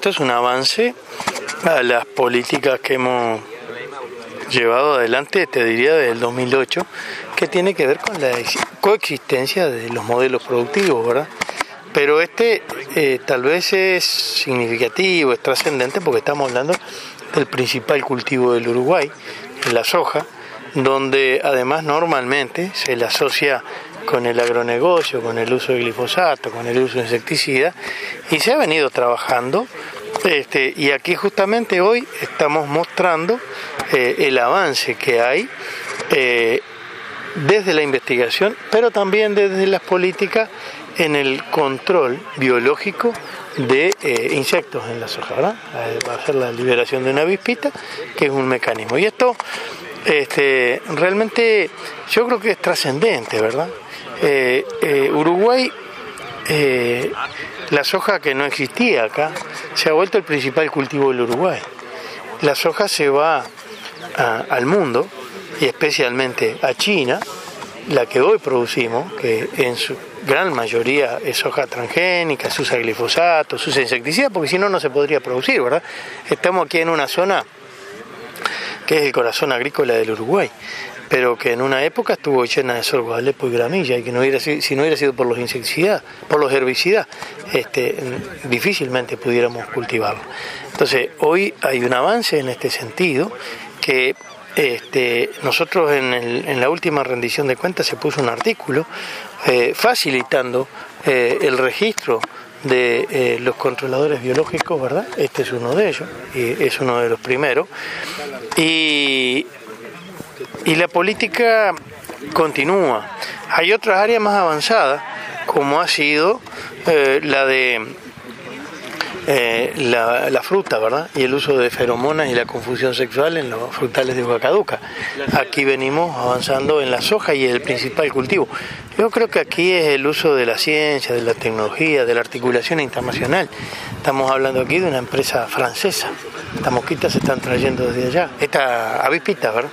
esto es un avance a las políticas que hemos llevado adelante, te diría, desde el 2008, que tiene que ver con la coexistencia de los modelos productivos, ¿verdad? Pero tal vez es significativo, es trascendente, porque estamos hablando del principal cultivo del Uruguay, la soja, donde además normalmente se le asocia con el agronegocio, con el uso de glifosato, con el uso de insecticidas, y se ha venido trabajando, y aquí justamente hoy estamos mostrando el avance que hay desde la investigación, pero también desde las políticas en el control biológico de insectos en la soja, ¿verdad? Va a ser la liberación de una avispita, que es un mecanismo. Y esto realmente yo creo que es trascendente, ¿verdad? Uruguay, la soja que no existía acá, se ha vuelto el principal cultivo del Uruguay. La soja se va al mundo, y especialmente a China, la que hoy producimos, que en su gran mayoría es soja transgénica, se usa glifosato, se usa insecticida, porque si no, no se podría producir, ¿verdad? Estamos aquí en una zona que es el corazón agrícola del Uruguay, pero que en una época estuvo llena de sorgo, alepo y gramilla, y que si no hubiera sido por los insecticidas, por los herbicidas, difícilmente pudiéramos cultivarlo. Entonces, hoy hay un avance en este sentido, que nosotros en la última rendición de cuentas se puso un artículo facilitando el registro de los controladores biológicos, ¿verdad? Este es uno de ellos, y es uno de los primeros, y la política continúa. Hay otras áreas más avanzadas, como ha sido la de la fruta, ¿verdad? Y el uso de feromonas y la confusión sexual en los frutales de hoja caduca. Aquí venimos avanzando en la soja y es el principal cultivo. Yo creo que aquí es el uso de la ciencia, de la tecnología, de la articulación internacional. Estamos hablando aquí de una empresa francesa. Estas mosquitas se están trayendo desde allá. Esta avispita, ¿verdad?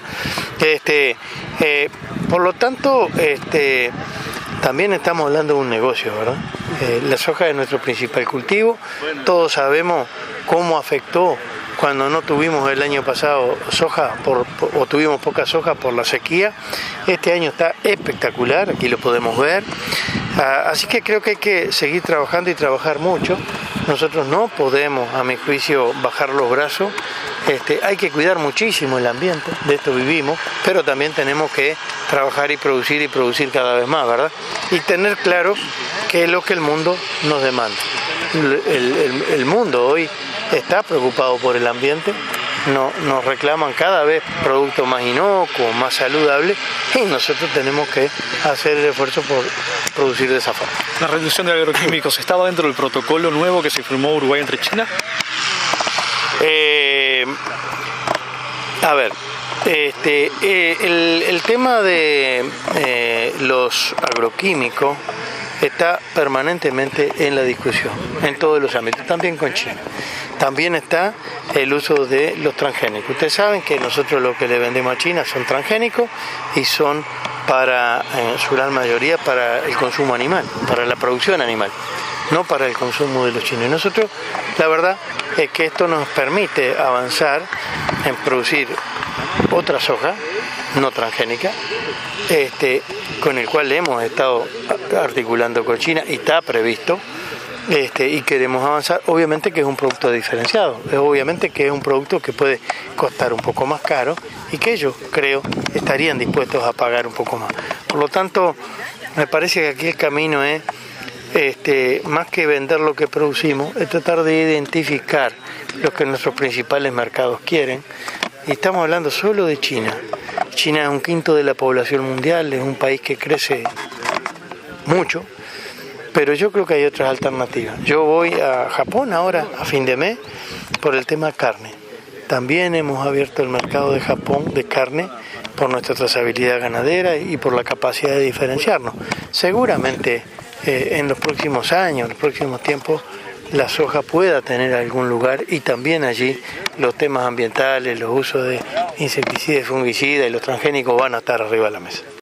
Por lo tanto, también estamos hablando de un negocio, ¿verdad? La soja es nuestro principal cultivo. Todos sabemos cómo afectó cuando no tuvimos el año pasado soja o tuvimos poca soja por la sequía. Este año está espectacular, aquí lo podemos ver. Así que creo que hay que seguir trabajando y trabajar mucho. Nosotros no podemos, a mi juicio, bajar los brazos. Hay que cuidar muchísimo el ambiente, de esto vivimos, pero también tenemos que trabajar y producir cada vez más, ¿verdad? Y tener claro qué es lo que el mundo nos demanda. El mundo hoy está preocupado por el ambiente, nos reclaman cada vez productos más inocuos, más saludables, y nosotros tenemos que hacer el esfuerzo por producir de esa forma. ¿La reducción de agroquímicos estaba dentro del protocolo nuevo que se firmó Uruguay entre China? El tema de los agroquímicos está permanentemente en la discusión, en todos los ámbitos, también con China. También está el uso de los transgénicos. Ustedes saben que nosotros lo que le vendemos a China son transgénicos y son en su gran mayoría para el consumo animal, para la producción animal, no para el consumo de los chinos. Y nosotros, la verdad es que esto nos permite avanzar en producir otra soja no transgénica, con el cual hemos estado articulando con China y está previsto, y queremos avanzar. Obviamente que es un producto diferenciado, obviamente que es un producto que puede costar un poco más caro y que ellos, creo, estarían dispuestos a pagar un poco más. Por lo tanto, me parece que aquí el camino es, más que vender lo que producimos, es tratar de identificar lo que nuestros principales mercados quieren. Y estamos hablando solo de China. China es 1/5 de la población mundial, es un país que crece mucho, pero yo creo que hay otras alternativas. Yo voy a Japón ahora, a fin de mes, por el tema carne. También hemos abierto el mercado de Japón de carne por nuestra trazabilidad ganadera y por la capacidad de diferenciarnos. Seguramente en los próximos años, en los próximos tiempos, la soja pueda tener algún lugar, y también allí los temas ambientales, los usos de insecticidas y fungicidas y los transgénicos van a estar arriba de la mesa.